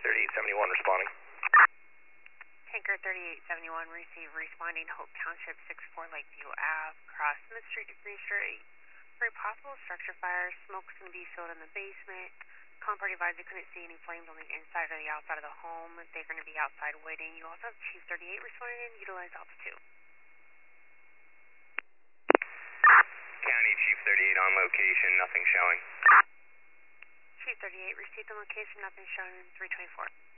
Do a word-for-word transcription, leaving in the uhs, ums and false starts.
thirty-eight seventy-one responding. Tanker thirty-eight seventy-one, receive responding Hope Township, six four Lakeview Ave, cross Smith Street to Green Street. For a possible structure fire, smoke's going to be filled in the basement. Calm party advised they couldn't see any flames on the inside or the outside of the home. They're going to be outside waiting. You also have Chief thirty-eight responding in, utilize altitude. County Chief thirty-eight on location, nothing showing. Chief thirty-eight, received on location, nothing showing in three twenty-four.